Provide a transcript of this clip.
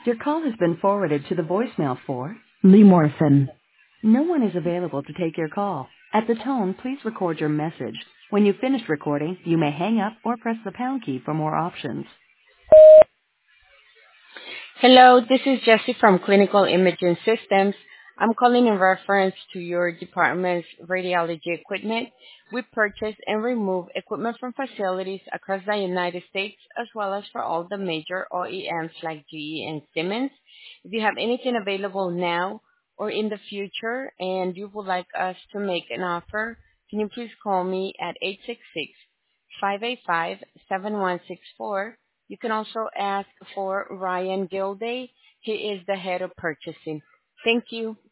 Your call has been forwarded to the voicemail for Lee Morrison. no one is available to take your call. At the tone, please record your message. When you've finished recording, you may hang up or press the pound key for more options. Hello, this is Jessie from Clinical Imaging Systems. I'm calling in reference to your department's radiology equipment. We purchase and remove equipment from facilities across the United States as well as for all the major OEMs like GE and Siemens. If you have anything available now or in the future and you would like us to make an offer, can you please call me at 866-585-7164. You can also ask for Ryan Gilday. He is the head of purchasing. Thank you.